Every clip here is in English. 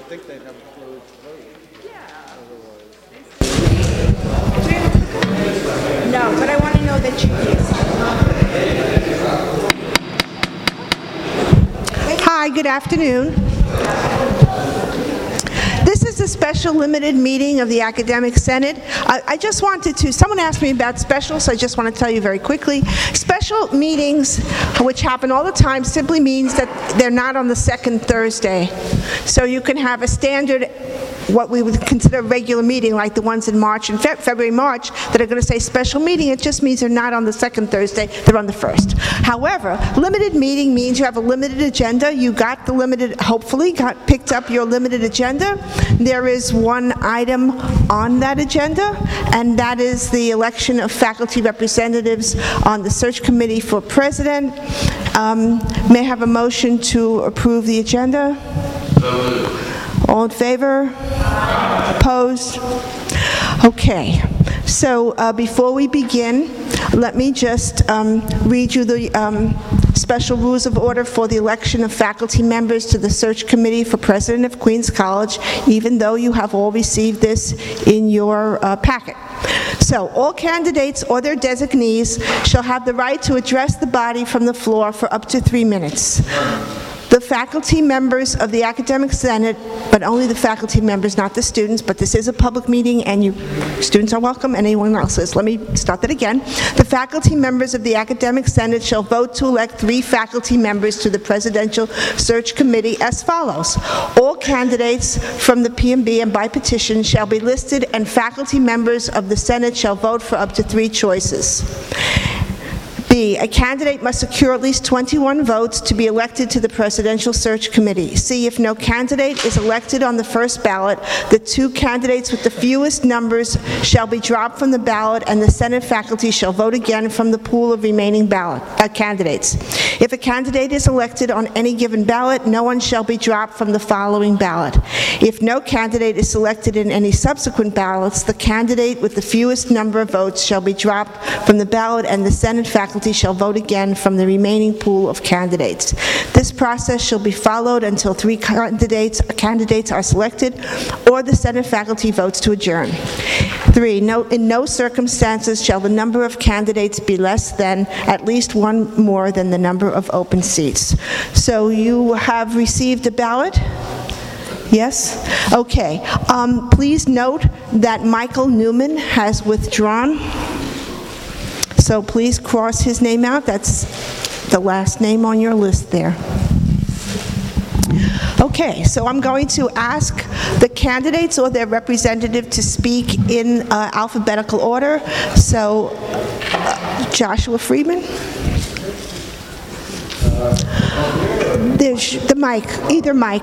think they'd have a closed vote. No, but I want to know that you do. Hi, good afternoon. This is a special limited meeting of the Academic Senate. I just wanted to, someone asked me about special, so I just want to tell you very quickly. Special meetings, which happen all the time, simply means that they're not on the second Thursday. So you can have a standard, what we would consider a regular meeting, like the ones in March and February, March, that are going to say special meeting. It just means they're not on the second Thursday, they're on the first. However, limited meeting means you have a limited agenda. You got the limited, hopefully, picked up your limited agenda. There is one item on that agenda, and that is the election of faculty representatives on the search committee for president. May I have a motion to approve the agenda? All in favor? Opposed? Okay. So before we begin, let me just read you the special rules of order for the election of faculty members to the search committee for president of Queens College, even though you have all received this in your packet. So, all candidates or their designees shall have the right to address the body from the floor for up to 3 minutes. The faculty members of the Academic Senate, but only the faculty members, not the students, but this is a public meeting and students are welcome, and anyone else is. Let me start that again. The faculty members of the Academic Senate shall vote to elect 3 faculty members to the Presidential Search Committee as follows. All candidates from the PMB and by petition shall be listed, and faculty members of the Senate shall vote for up to 3 choices. B, a candidate must secure at least 21 votes to be elected to the Presidential Search Committee. C, if no candidate is elected on the first ballot, the 2 candidates with the fewest numbers shall be dropped from the ballot, and the Senate faculty shall vote again from the pool of remaining candidates. If a candidate is elected on any given ballot, no one shall be dropped from the following ballot. If no candidate is selected in any subsequent ballots, the candidate with the fewest number of votes shall be dropped from the ballot, and the Senate faculty shall vote again from the remaining pool of candidates. This process shall be followed until 3 candidates are selected or the Senate faculty votes to adjourn. 3, in no circumstances shall the number of candidates be less than at least 1 more than the number of open seats. So you have received a ballot? Yes? Okay. Please note that Michael Newman has withdrawn. So please cross his name out. That's the last name on your list there. Okay, so I'm going to ask the candidates or their representative to speak in alphabetical order. So, Joshua Friedman. There's the mic, either mic.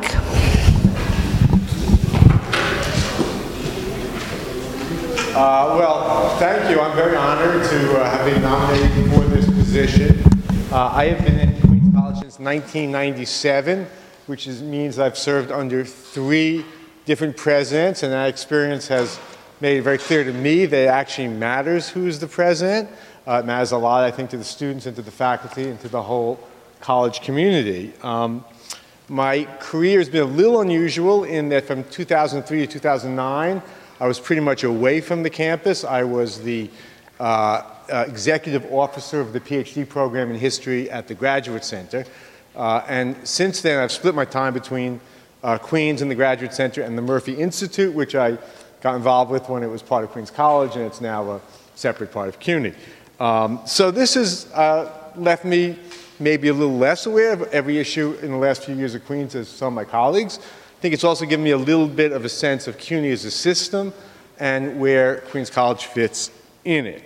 Well, thank you. I'm very honored to have been nominated for this position. I have been at Queens College since 1997, which means I've served under 3 different presidents, and that experience has made it very clear to me that it actually matters who's the president. It matters a lot, I think, to the students and to the faculty and to the whole college community. My career has been a little unusual in that from 2003 to 2009, I was pretty much away from the campus. I was the executive officer of the PhD program in history at the Graduate Center. And since then, I've split my time between Queens and the Graduate Center and the Murphy Institute, which I got involved with when it was part of Queens College, and it's now a separate part of CUNY. So this has left me maybe a little less aware of every issue in the last few years at Queens as some of my colleagues. I think it's also given me a little bit of a sense of CUNY as a system and where Queens College fits in it.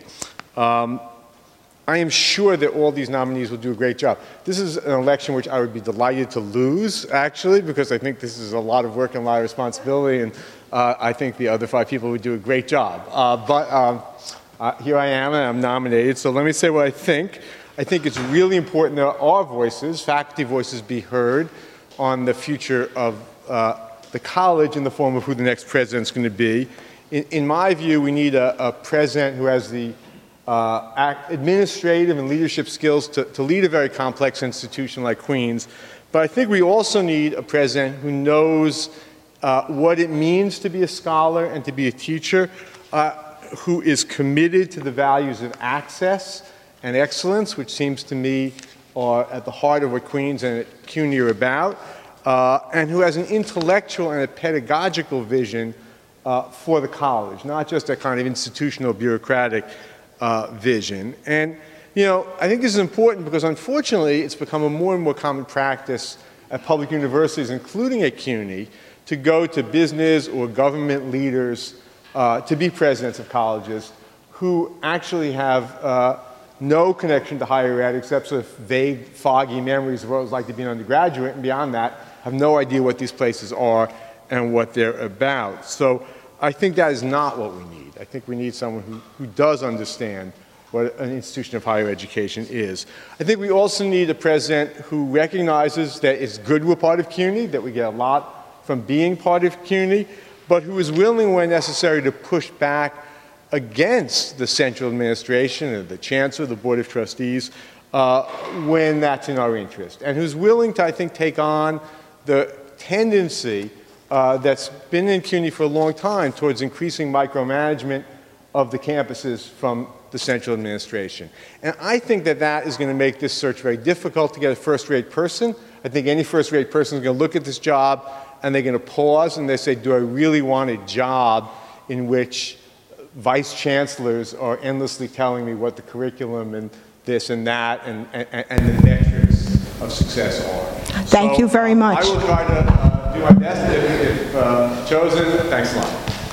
I am sure that all these nominees will do a great job. This is an election which I would be delighted to lose, actually, because I think this is a lot of work and a lot of responsibility, and I think the other 5 people would do a great job. But here I am, and I'm nominated, so let me say what I think. I think it's really important that our voices, faculty voices, be heard on the future of the college in the form of who the next president's going to be. In my view, we need a president who has the administrative and leadership skills to lead a very complex institution like Queens. But I think we also need a president who knows what it means to be a scholar and to be a teacher who is committed to the values of access and excellence, which seems to me are at the heart of what Queens and CUNY are about, and who has an intellectual and a pedagogical vision for the college, not just a kind of institutional bureaucratic vision. And, you know, I think this is important because unfortunately it's become a more and more common practice at public universities, including at CUNY, to go to business or government leaders to be presidents of colleges who actually have no connection to higher ed except sort of vague, foggy memories of what it was like to be an undergraduate, and beyond that, have no idea what these places are and what they're about. So I think that is not what we need. I think we need someone who does understand what an institution of higher education is. I think we also need a president who recognizes that it's good we're part of CUNY, that we get a lot from being part of CUNY, but who is willing, when necessary, to push back against the central administration or the chancellor, the board of trustees, when that's in our interest, and who's willing to, I think, take on the tendency that's been in CUNY for a long time towards increasing micromanagement of the campuses from the central administration. And I think that that is going to make this search very difficult to get a first-rate person. I think any first-rate person is going to look at this job and they're going to pause and they say, do I really want a job in which vice chancellors are endlessly telling me what the curriculum and this and that and the metrics of success are? Thank you very much. I will try to do my best if chosen. Thanks a lot.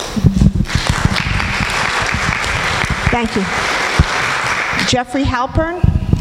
Thank you. Jeffrey Halpern.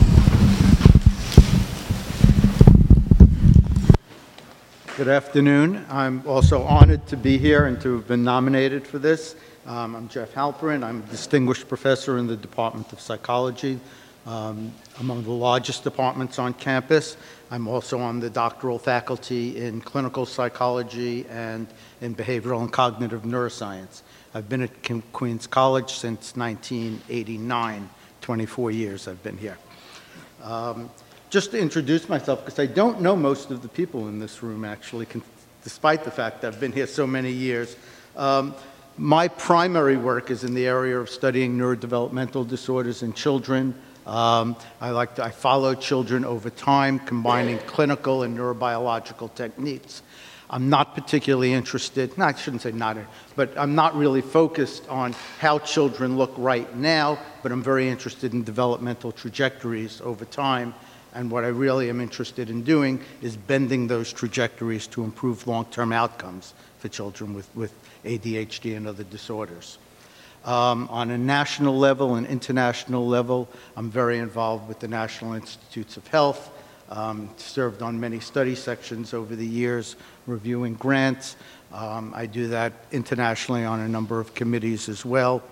Good afternoon. I'm also honored to be here and to have been nominated for this. I'm Jeff Halperin. I'm a distinguished professor in the Department of Psychology, among the largest departments on campus. I'm also on the doctoral faculty in clinical psychology and in behavioral and cognitive neuroscience. I've been at Queens College since 1989, 24 years I've been here. Just to introduce myself, because I don't know most of the people in this room actually, despite the fact that I've been here so many years. My primary work is in the area of studying neurodevelopmental disorders in children. I follow children over time, combining clinical and neurobiological techniques. I'm not particularly interested, no, I shouldn't say not, but I'm not really focused on how children look right now, but I'm very interested in developmental trajectories over time. And what I really am interested in doing is bending those trajectories to improve long-term outcomes for children with ADHD and other disorders. On a national level and international level, I'm very involved with the National Institutes of Health, served on many study sections over the years, reviewing grants. I do that internationally on a number of committees as well.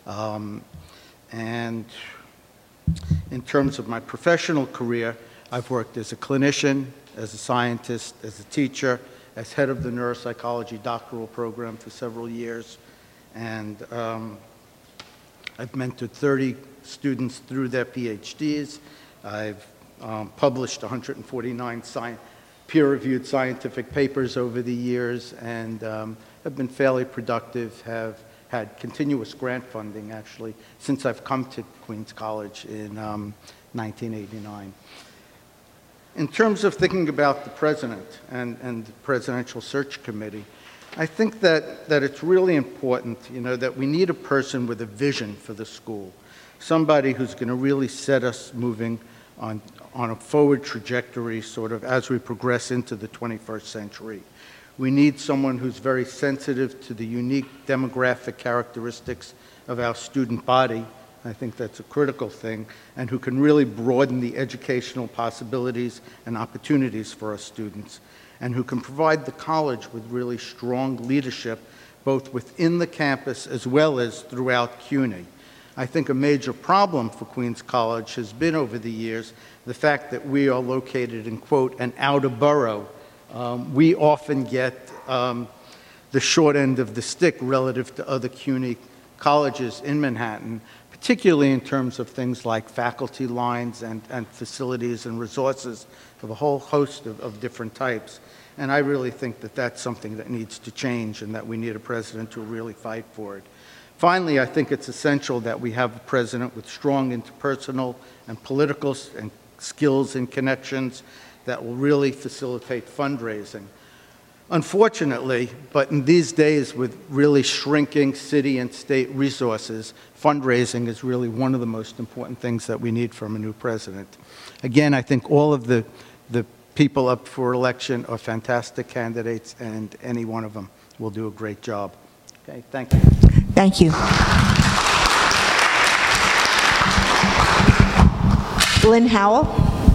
And in terms of my professional career, I've worked as a clinician, as a scientist, as a teacher, as head of the neuropsychology doctoral program for several years. And I've mentored 30 students through their PhDs. I've published 149 peer-reviewed scientific papers over the years, and have been fairly productive, have had continuous grant funding, actually, since I've come to Queens College in 1989. In terms of thinking about the president and the Presidential Search Committee, I think that it's really important, that we need a person with a vision for the school, somebody who's going to really set us moving on a forward trajectory, sort of as we progress into the 21st century. We need someone who's very sensitive to the unique demographic characteristics of our student body. I think that's a critical thing, and who can really broaden the educational possibilities and opportunities for our students, and who can provide the college with really strong leadership, both within the campus as well as throughout CUNY. I think a major problem for Queens College has been over the years the fact that we are located in, quote, an outer borough. We often get the short end of the stick relative to other CUNY colleges in Manhattan, particularly in terms of things like faculty lines and facilities and resources of a whole host of different types. And I really think that that's something that needs to change and that we need a president who will really fight for it. Finally, I think it's essential that we have a president with strong interpersonal and political skills and connections that will really facilitate fundraising. Unfortunately, but in these days with really shrinking city and state resources, fundraising is really one of the most important things that we need from a new president. Again, I think all of the people up for election are fantastic candidates, and any one of them will do a great job. Okay, thank you. Thank you. Lynn Howell.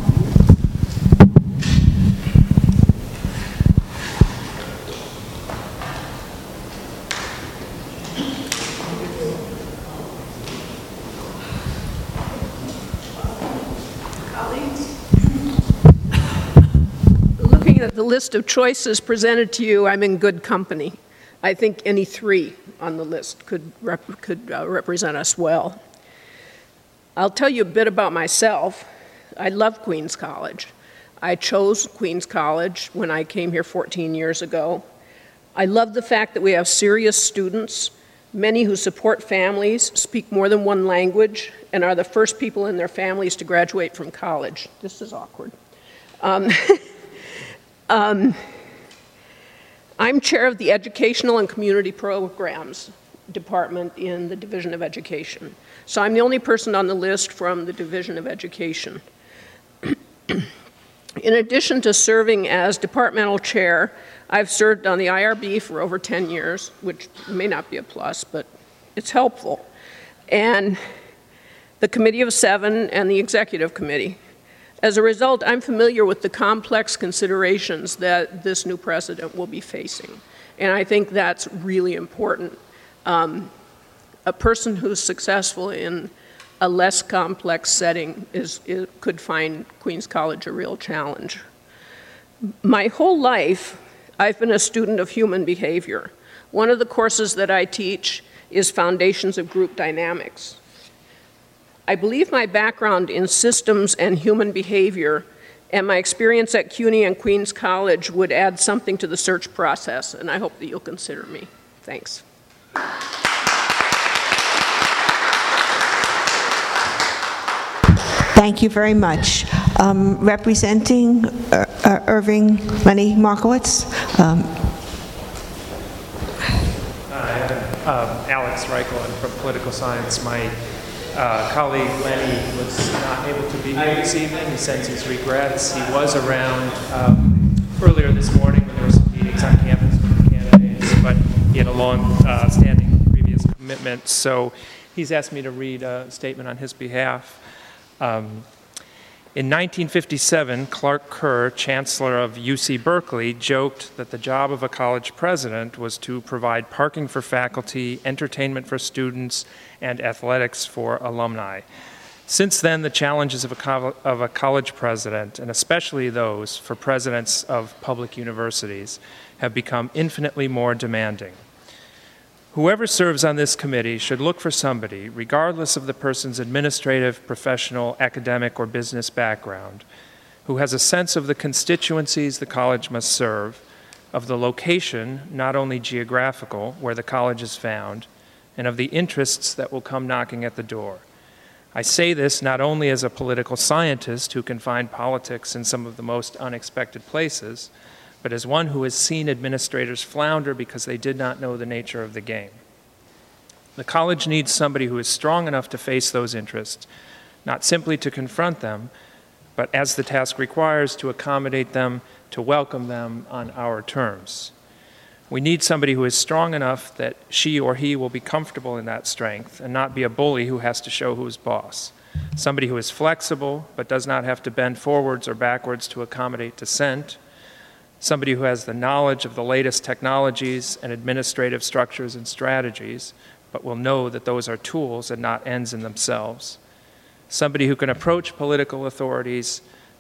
Looking at the list of choices presented to you, I'm in good company. I think any three on the list could represent us well. I'll tell you a bit about myself. I love Queens College. I chose Queens College when I came here 14 years ago. I love the fact that we have serious students, many who support families, speak more than one language, and are the first people in their families to graduate from college. This is awkward. I'm chair of the Educational and Community Programs Department in the Division of Education. So I'm the only person on the list from the Division of Education. In addition to serving as departmental chair, I've served on the IRB for over 10 years, which may not be a plus, but it's helpful, and the Committee of Seven and the Executive Committee. As a result, I'm familiar with the complex considerations that this new president will be facing, and I think that's really important. A person who's successful in a less complex setting could find Queens College a real challenge. My whole life, I've been a student of human behavior. One of the courses that I teach is Foundations of Group Dynamics. I believe my background in systems and human behavior and my experience at CUNY and Queens College would add something to the search process, and I hope that you'll consider me. Thanks. Thank you very much. Representing Irving, Lenny Markowitz. Alex Reichel, I'm from Political Science. My colleague Lenny was not able to be here this evening. He sends his regrets. He was around earlier this morning when there were some meetings on campus with the candidates, but he had a long-standing previous commitment. So he's asked me to read a statement on his behalf. In 1957, Clark Kerr, Chancellor of UC Berkeley, joked that the job of a college president was to provide parking for faculty, entertainment for students, and athletics for alumni. Since then, the challenges of a college president, and especially those for presidents of public universities, have become infinitely more demanding. Whoever serves on this committee should look for somebody, regardless of the person's administrative, professional, academic, or business background, who has a sense of the constituencies the college must serve, of the location, not only geographical, where the college is found, and of the interests that will come knocking at the door. I say this not only as a political scientist who can find politics in some of the most unexpected places, but as one who has seen administrators flounder because they did not know the nature of the game. The college needs somebody who is strong enough to face those interests, not simply to confront them, but as the task requires, to accommodate them, to welcome them on our terms. We need somebody who is strong enough that she or he will be comfortable in that strength and not be a bully who has to show who's boss. Somebody who is flexible but does not have to bend forwards or backwards to accommodate dissent. Somebody who has the knowledge of the latest technologies and administrative structures and strategies, but will know that those are tools and not ends in themselves. Somebody who can approach political authorities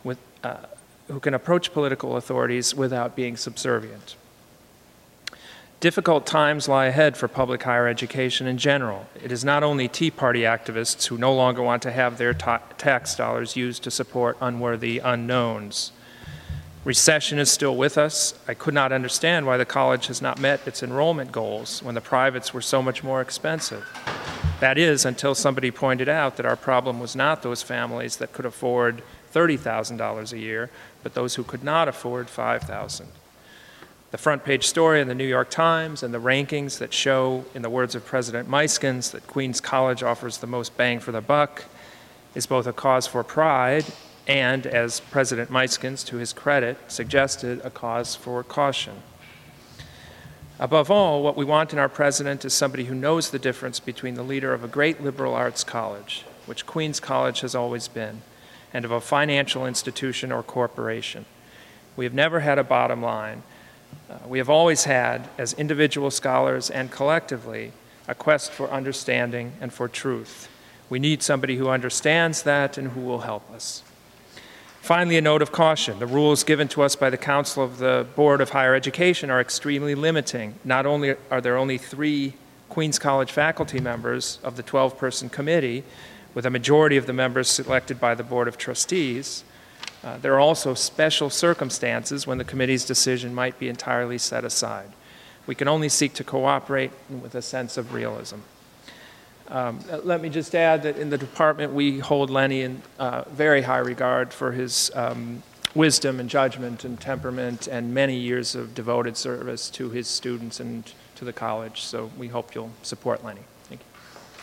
without being subservient. Difficult times lie ahead for public higher education in general. It is not only Tea Party activists who no longer want to have their tax dollars used to support unworthy unknowns. Recession is still with us. I could not understand why the college has not met its enrollment goals when the privates were so much more expensive. That is, until somebody pointed out that our problem was not those families that could afford $30,000 a year, but those who could not afford $5,000. The front page story in the New York Times and the rankings that show, in the words of President Muyskens, that Queens College offers the most bang for the buck is both a cause for pride and, as President Muyskens, to his credit, suggested, a cause for caution. Above all, what we want in our president is somebody who knows the difference between the leader of a great liberal arts college, which Queens College has always been, and of a financial institution or corporation. We have never had a bottom line. We have always had, as individual scholars and collectively, a quest for understanding and for truth. We need somebody who understands that and who will help us. Finally, a note of caution. The rules given to us by the Council of the Board of Higher Education are extremely limiting. Not only are there only 3 Queens College faculty members of the 12-person committee, with a majority of the members selected by the Board of Trustees, there are also special circumstances when the committee's decision might be entirely set aside. We can only seek to cooperate with a sense of realism. Let me just add that in the department we hold Lenny in very high regard for his wisdom and judgment and temperament and many years of devoted service to his students and to the college. So we hope you'll support Lenny. Thank you.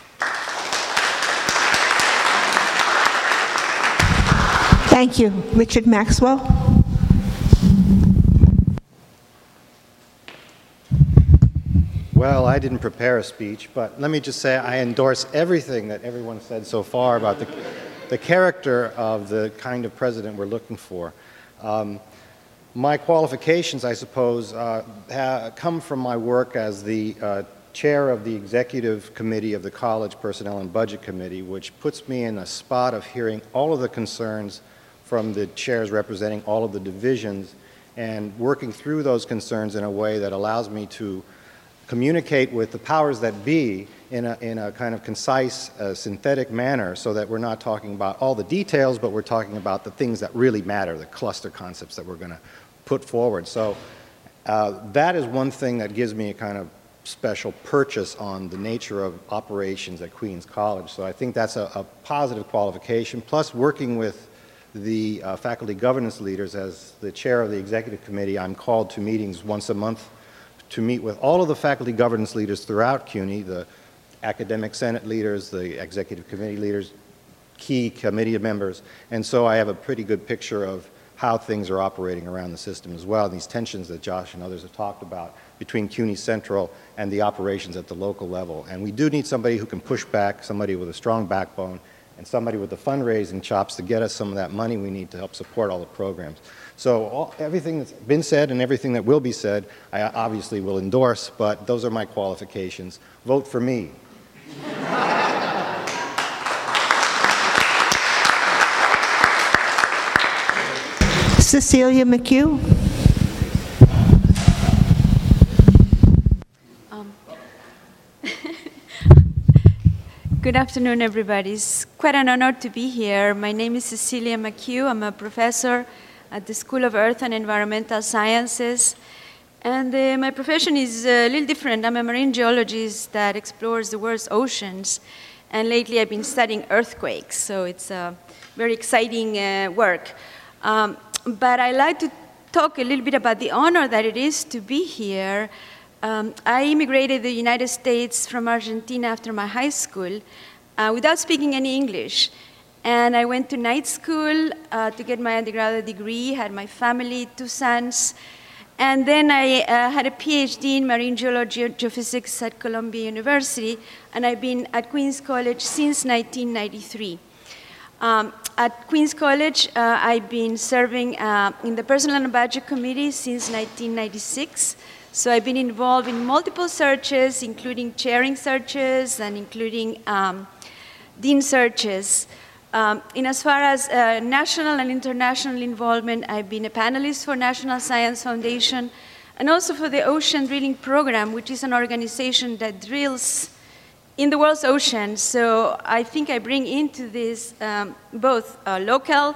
Thank you. Richard Maxwell. Well, I didn't prepare a speech, but let me just say I endorse everything that everyone said so far about the character of the kind of president we're looking for. My qualifications, I suppose, come from my work as the chair of the executive committee of the College Personnel and Budget Committee, which puts me in a spot of hearing all of the concerns from the chairs representing all of the divisions and working through those concerns in a way that allows me to communicate with the powers that be in a kind of concise, synthetic manner so that we're not talking about all the details, but we're talking about the things that really matter, the cluster concepts that we're going to put forward. So that is one thing that gives me a kind of special purchase on the nature of operations at Queens College. So I think that's a positive qualification. Plus, working with the faculty governance leaders as the chair of the executive committee, I'm called to meetings once a month to meet with all of the faculty governance leaders throughout CUNY, the academic senate leaders, the executive committee leaders, key committee members, and so I have a pretty good picture of how things are operating around the system as well, and these tensions that Josh and others have talked about between CUNY Central and the operations at the local level. And we do need somebody who can push back, somebody with a strong backbone, and somebody with the fundraising chops to get us some of that money we need to help support all the programs. So everything that's been said and everything that will be said, I obviously will endorse, but those are my qualifications. Vote for me. Cecilia McHugh. Good afternoon, everybody. It's quite an honor to be here. My name is Cecilia McHugh. I'm a professor at the School of Earth and Environmental Sciences. And my profession is a little different. I'm a marine geologist that explores the world's oceans. And lately I've been studying earthquakes, so it's a very exciting work. But I'd like to talk a little bit about the honor that it is to be here. I immigrated to the United States from Argentina after my high school without speaking any English. And I went to night school to get my undergraduate degree, had my family, 2 sons. And then I had a PhD in marine geology and geophysics at Columbia University, and I've been at Queens College since 1993. At Queens College, I've been serving in the Personnel and Budget Committee since 1996. So I've been involved in multiple searches, including chairing searches and including dean searches. In as far as national and international involvement, I've been a panelist for National Science Foundation and also for the Ocean Drilling Program, which is an organization that drills in the world's oceans. So I think I bring into this both local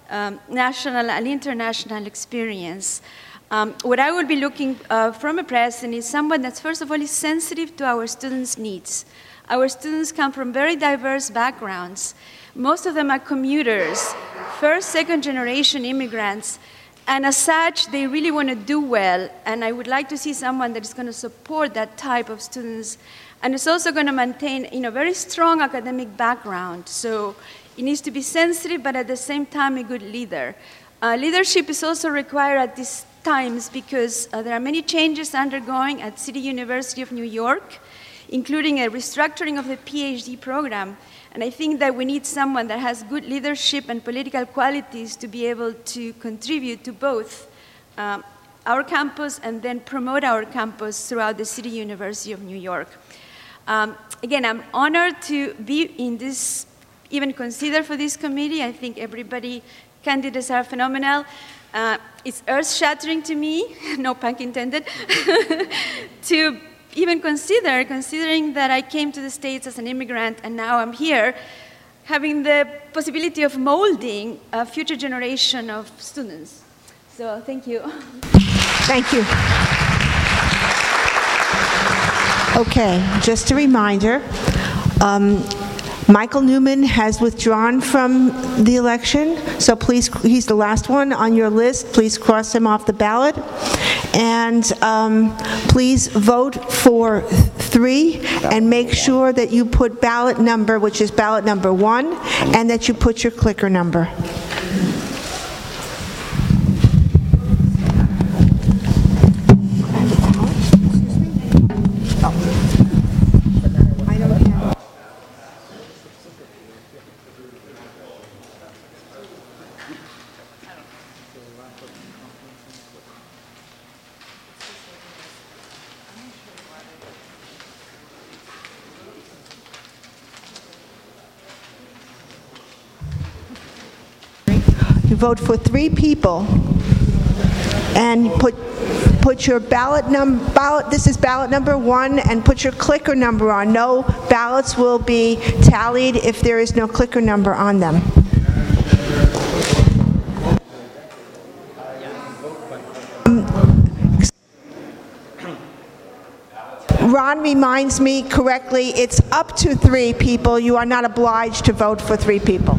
national and international experience. What I will be looking from a president is someone that's, first of all, is sensitive to our students' needs. Our students come from very diverse backgrounds. Most of them are commuters, first, second generation immigrants, and as such, they really want to do well, and I would like to see someone that is going to support that type of students, and is also going to maintain, very strong academic background. So it needs to be sensitive, but at the same time, a good leader. Leadership is also required at these times because there are many changes undergoing at City University of New York, including a restructuring of the PhD program. And I think that we need someone that has good leadership and political qualities to be able to contribute to both our campus and then promote our campus throughout the City University of New York. Again, I'm honored to be in this, even considered for this committee. I think candidates are phenomenal. It's earth-shattering to me, no pun intended, to even considering that I came to the States as an immigrant and now I'm here, having the possibility of molding a future generation of students. So thank you. Thank you. Okay, just a reminder, Michael Newman has withdrawn from the election, so please, he's the last one on your list. Please cross him off the ballot. And please vote for 3 and make sure that you put ballot number, which is ballot number 1, and that you put your clicker number. You vote for 3 people, and put your ballot number. This is ballot number 1, and put your clicker number on. No ballots will be tallied if there is no clicker number on them. Ron reminds me correctly, it's up to 3 people. You are not obliged to vote for 3 people.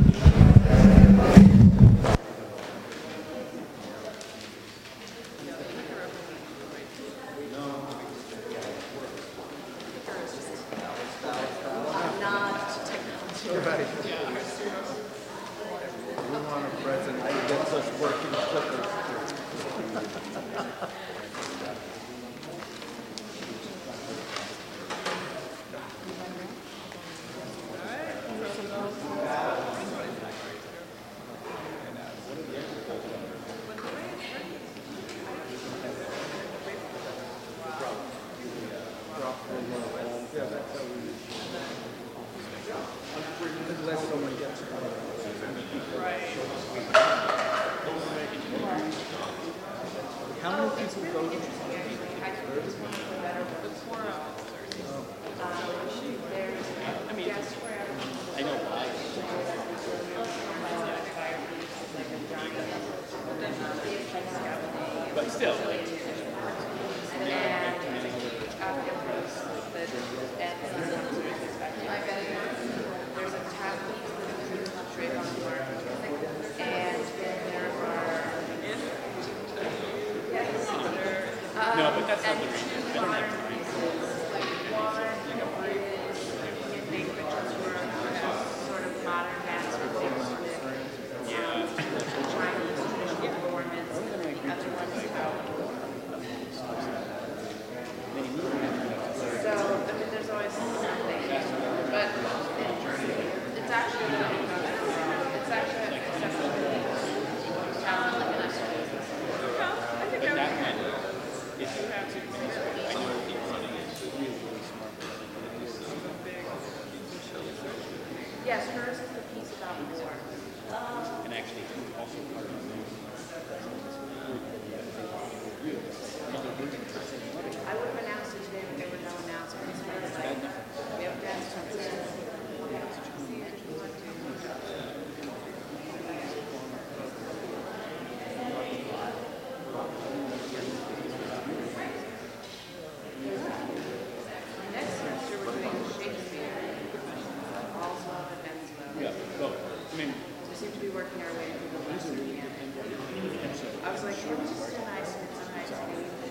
seem to be working our way through the list at the end. I was like, oh, this is so nice. It's so nice to meet you.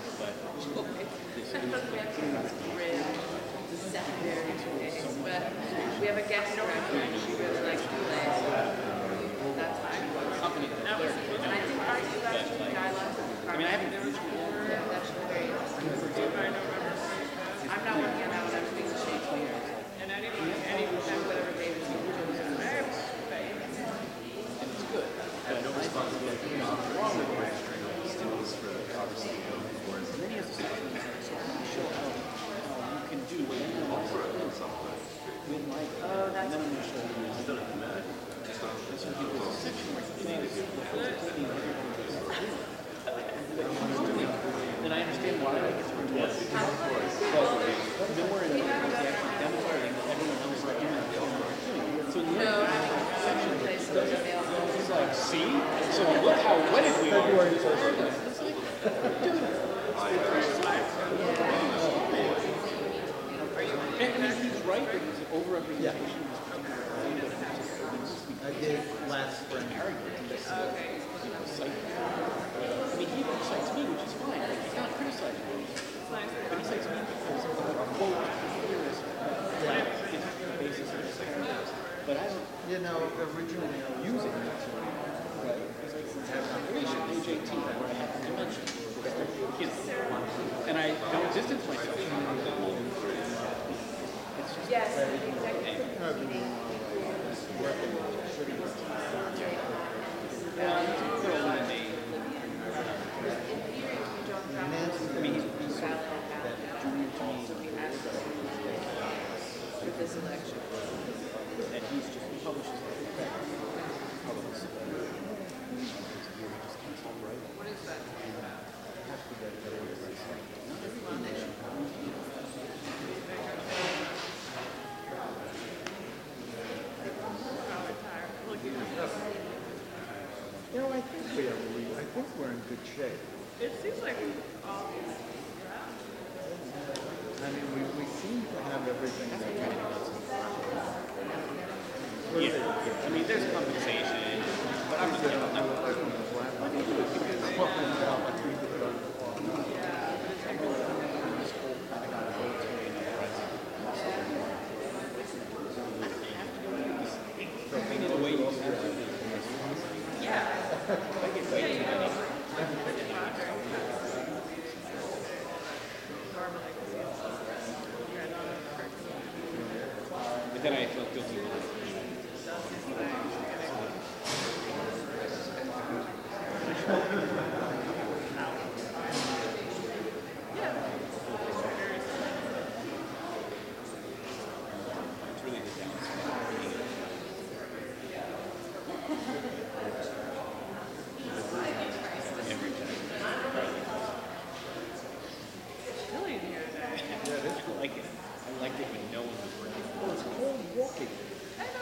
The secondary days, but we have a guest director and she really likes to play. That's fine. And I think ours is actually dialogue. I mean, I haven't that's very interesting. I'm not working on that one. I'm doing the Shakespeare. And anytime whatever David's doing. It's good. I have no responsibility. Wrong with my students for the conversation. Many of the sections show how you can do with my and then I'm going to show you this. So there's a section where and I understand why I get to do it. But nowhere in the book is actually demonstrating that everyone else is doing it. So in the end, section it's like, see? So look how wedded we are. It's like, dude. And he's right that it's an over-representation. I did last spring. I mean, he cites me, which is fine. Like, he's not criticizing me. But he cites me because of a quote here is the basis of the second. But I don't, Originally I was use it. Right? It's like, page 18, where I have the dimension. And I don't distance myself from it. Yes, with this election. And he's just, he publishes what is that? I think we're in good shape. It seems like all I mean, we seem to have everything that we need. Yeah, I mean, there's compensation, but I'm just but then I felt guilty with it. It's really the downside. Every time. It's really in here today. I like it. I liked it when no one was working. Well, it's called walking.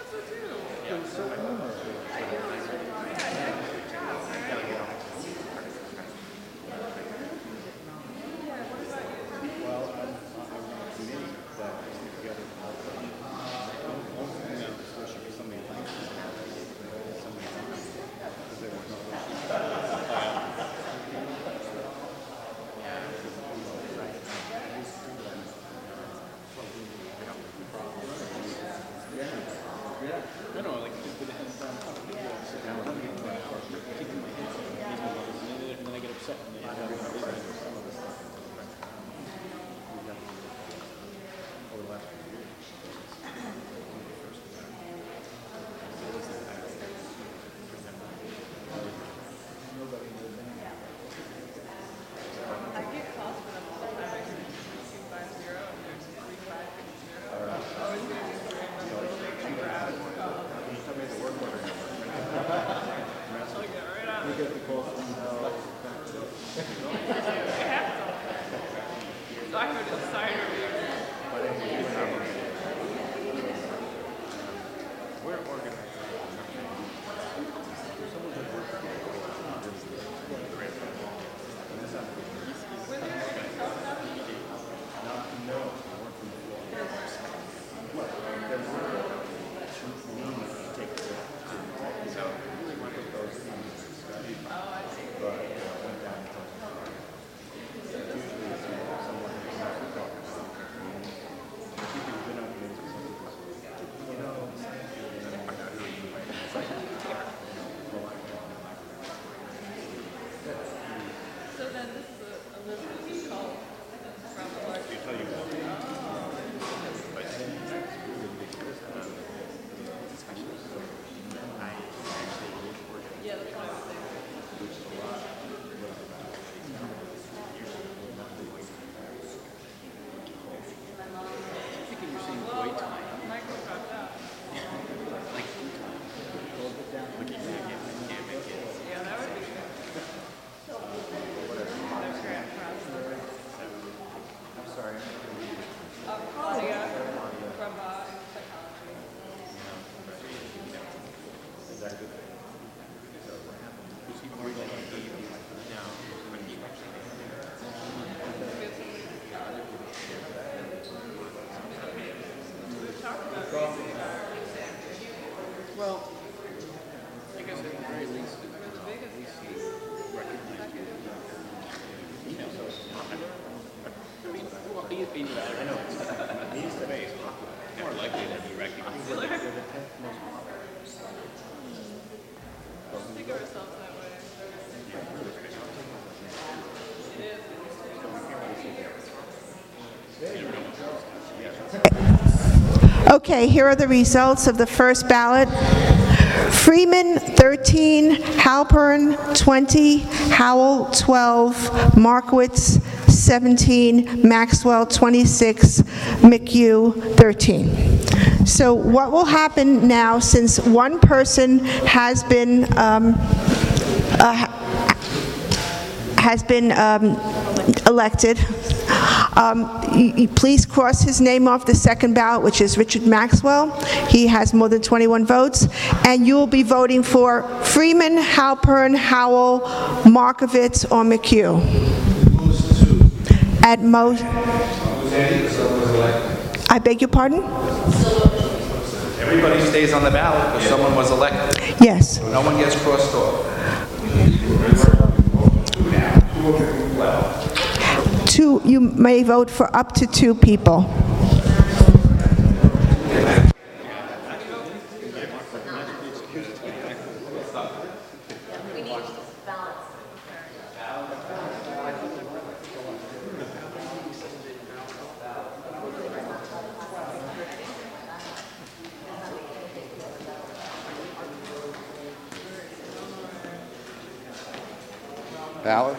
Okay, here are the results of the first ballot. Freeman, 13, Halpern, 20, Howell, 12, Markowitz, 17, Maxwell, 26, McHugh, 13. So what will happen now, since one person has been elected, please cross his name off the second ballot, which is Richard Maxwell. He has more than 21 votes. And you will be voting for Freeman, Halpern, Howell, Markowitz, or McHugh. At most. I beg your pardon? Everybody stays on the ballot because someone was elected. Yes. No one gets crossed off. Two, you may vote for up to 2 people. Ballots?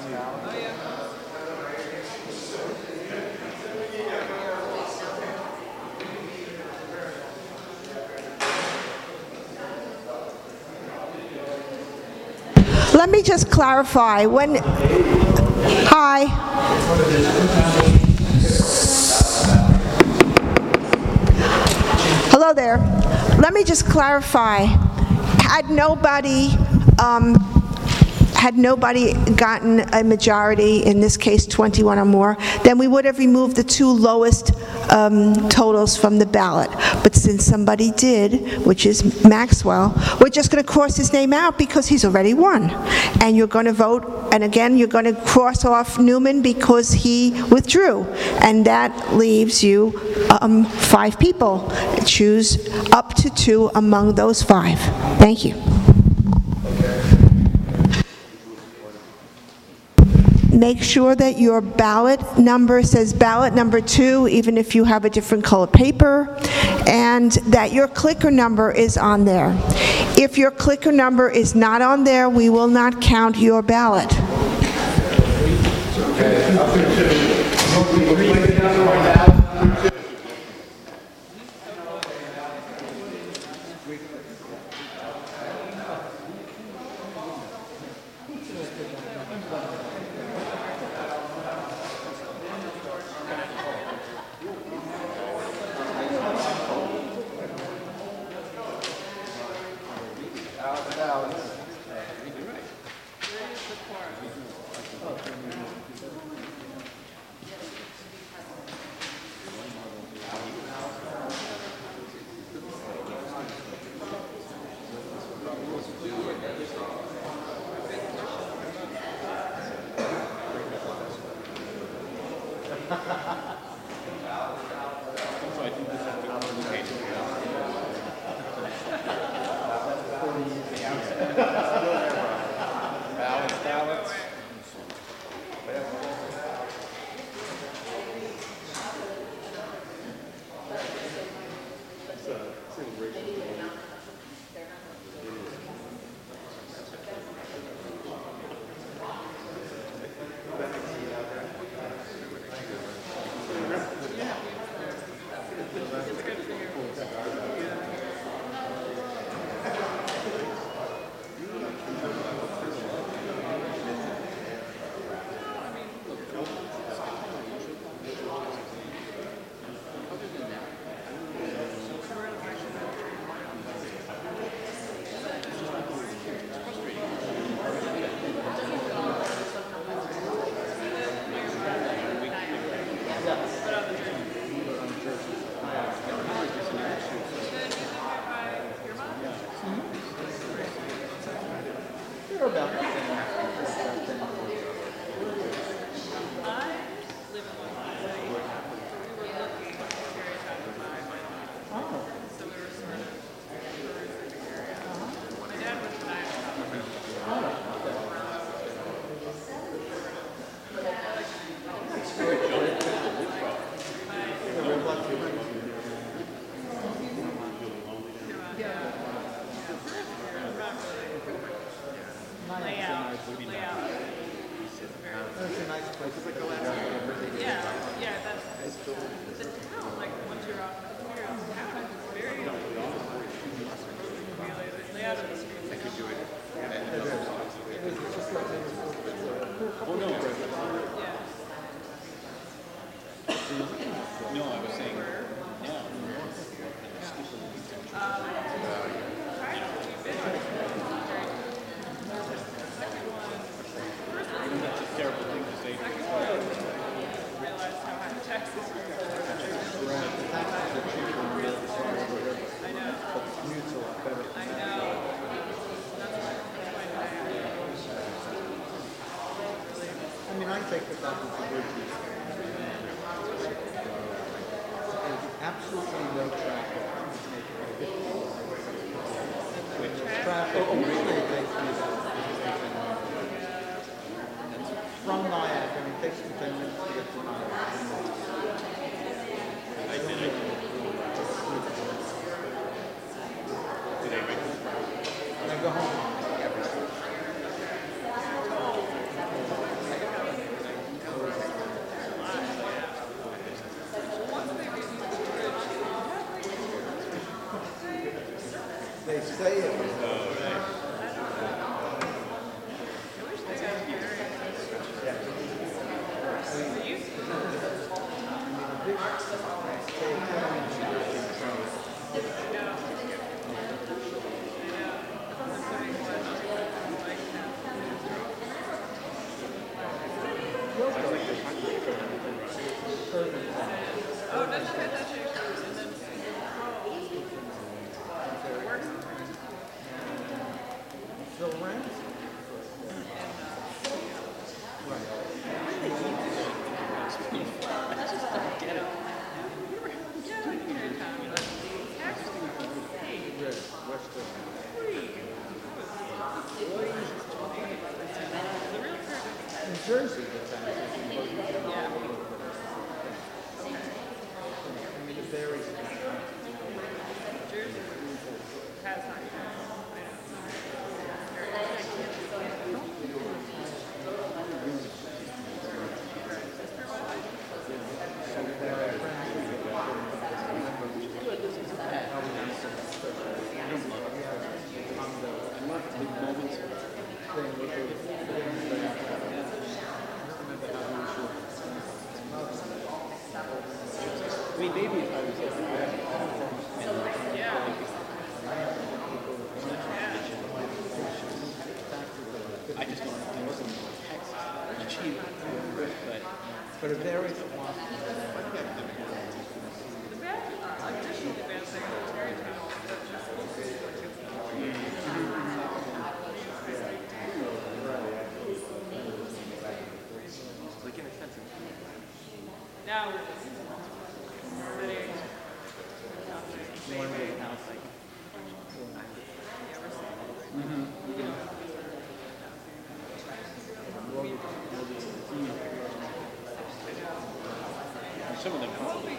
Let me just clarify, when, hi. Hello there. Let me just clarify, had nobody gotten a majority, in this case 21 or more, then we would have removed the 2 lowest totals from the ballot. But since somebody did, which is Maxwell, we're just going to cross his name out because he's already won. And you're going to vote, and again, you're going to cross off Newman because he withdrew. And that leaves you 5 people. Choose up to 2 among those 5. Thank you. Make sure that your ballot number says ballot number 2, even if you have a different color paper, and that your clicker number is on there. If your clicker number is not on there, we will not count your ballot. You're about the same. That's a nice place. It's like the last Yeah, that's the town, like once you're off the town, it's very layout of the streets. I could do it. Oh no. No, I was saying, that's a terrible thing to say. Realize how high taxes are. The taxes are cheaper in real estate. I know. But the commute's a lot better. I know. I mean, I take the fact that the bridge is there's absolutely no traffic. Traffic really takes me from Niagara. I mean, it takes me 10 minutes to get to Niagara. And I go home. They say it was Phil Ramsey. In Jersey, the taxes. I mean, it varies. Has not. I mean, maybe if I was I just don't, I wasn't in Texas, cheap, But it varies a lot. The bad, additional bad thing is Tarrytown. like inexpensive. Now we're just sitting. You want to get a house like Some of them probably.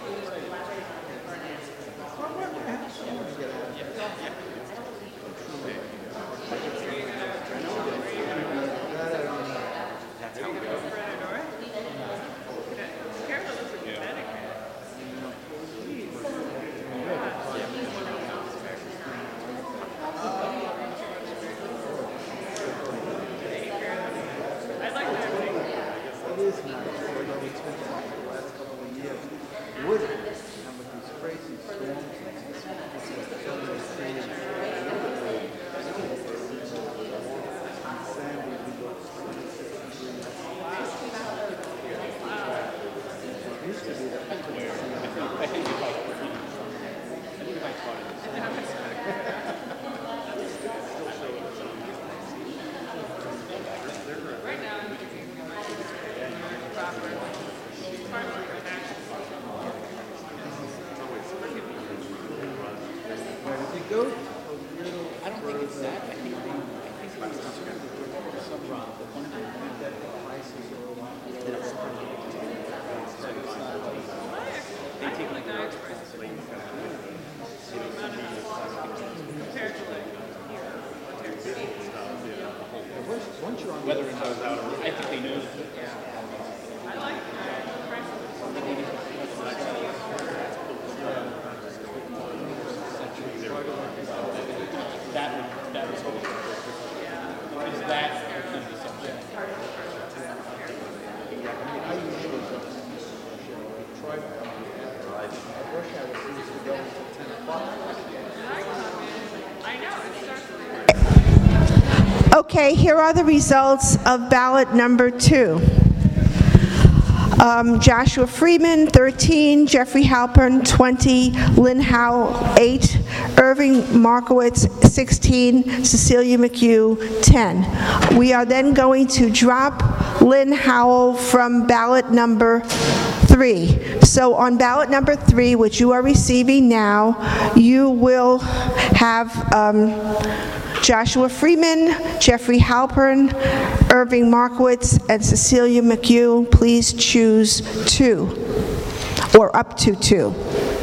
That's how we go. Careful, this is Connecticut. I'd like to it is nice, although it's been the last couple of years. Wood whether or not, I think they know. That was hope. Is that going to be something? Okay, here are the results of ballot number 2. Joshua Freeman, 13, Jeffrey Halpern, 20, Lynn Howell, 8, Irving Markowitz, 16, Cecilia McHugh, 10. We are then going to drop Lynn Howell from ballot number 3. So on ballot number 3, which you are receiving now, you will have Joshua Freeman, Jeffrey Halpern, Irving Markowitz, and Cecilia McHugh. Please choose 2, or up to 2.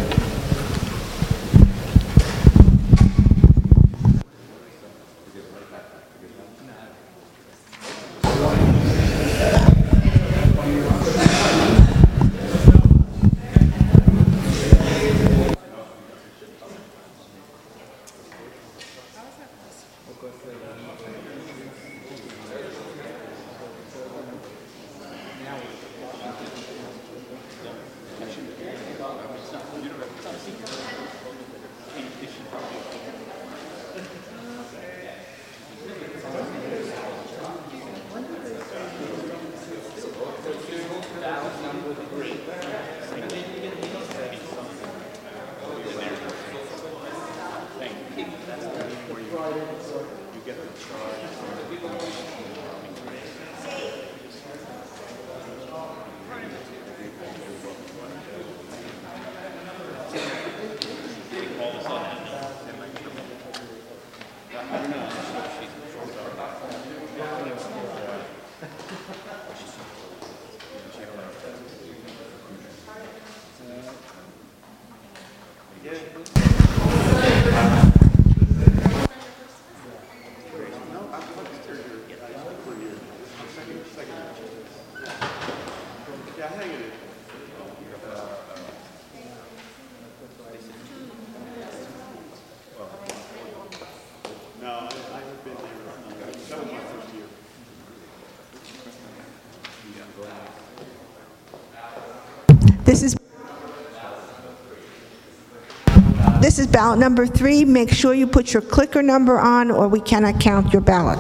This is ballot number 3. Make sure you put your clicker number on, or we cannot count your ballot.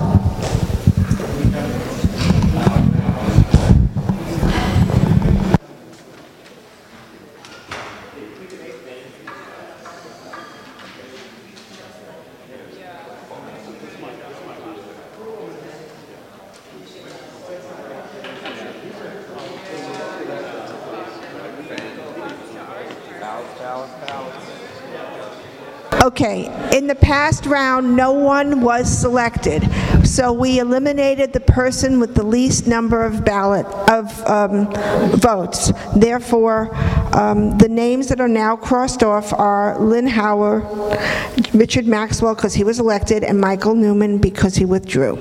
Okay, in the past round, no one was selected, so we eliminated the person with the least number of votes. Therefore, the names that are now crossed off are Lynn Howard, Richard Maxwell, because he was elected, and Michael Newman, because he withdrew.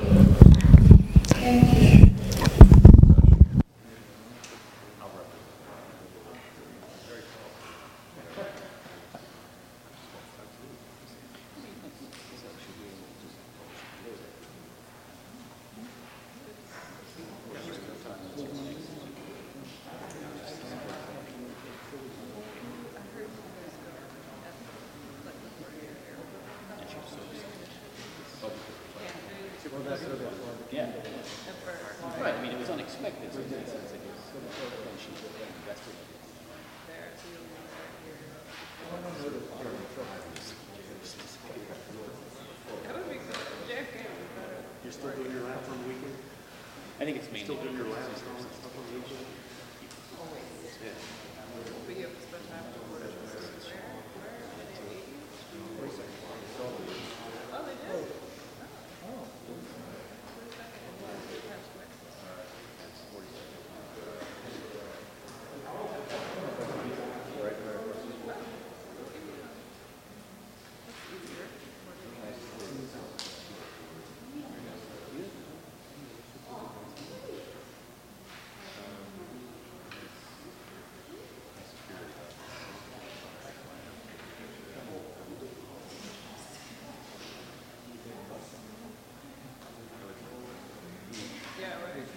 Yeah. Right, I mean, it was unexpected. You're still doing your lap on the weekend? I think it's mainly. Still doing your lap on the weekend? Yeah.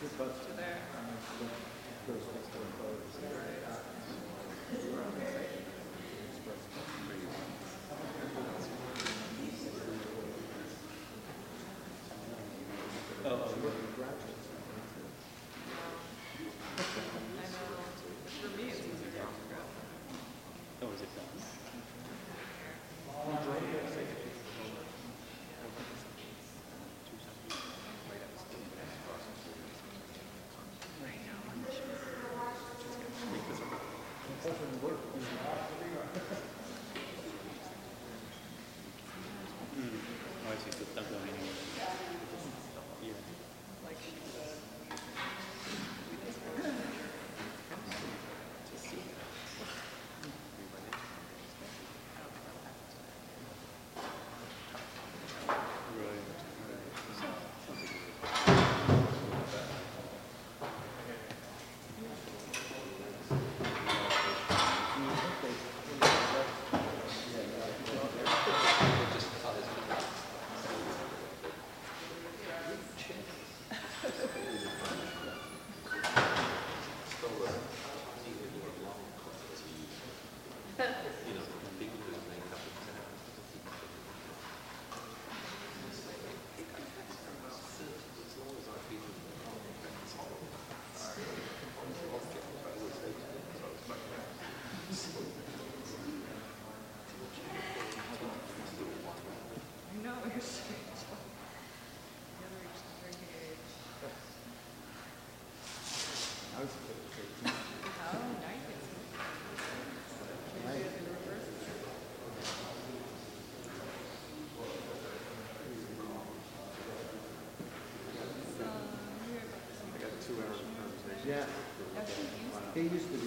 Yeah. He used to be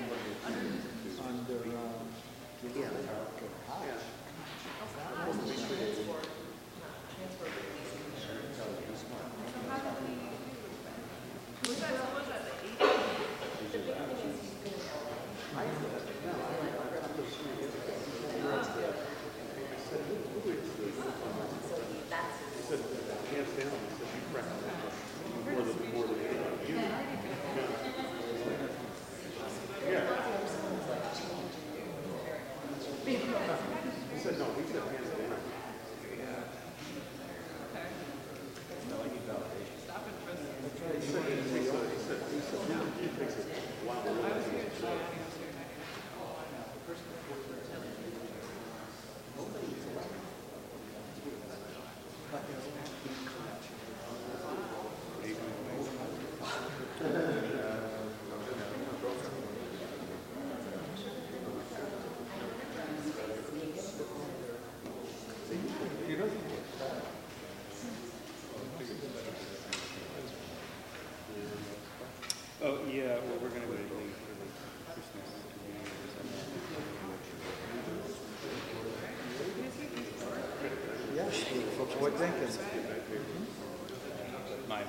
under, Oh, yeah, well, we're going to leave for the Christmas. yeah, for Fort Jenkins. Mine.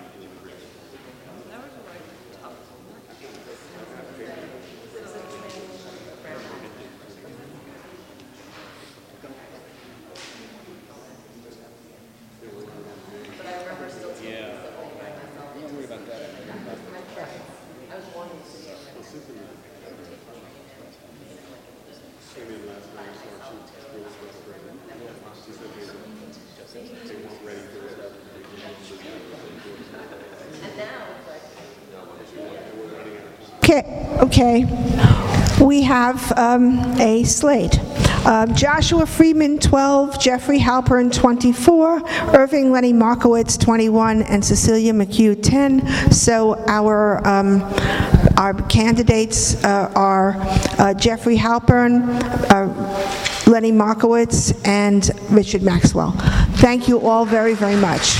Okay. We have a slate. Joshua Friedman, 12, Jeffrey Halpern, 24, Irving Lenny Markowitz, 21, and Cecilia McHugh, 10. So our candidates are Jeffrey Halpern, Lenny Markowitz, and Richard Maxwell. Thank you all very, very much.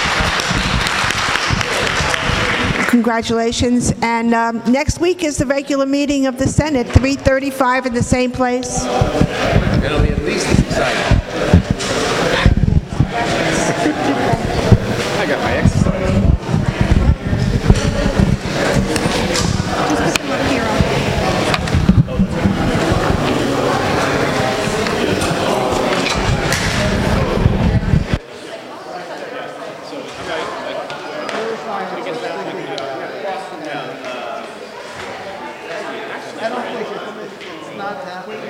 Congratulations. And next week is the regular meeting of the Senate, 3:35 in the same place. It'll be at least as exciting. I got my exercise. So, I don't think it's not happening.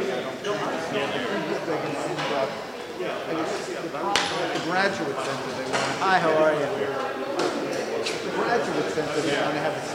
The graduate center, they want. Hi, how are you? The graduate center, they want to have a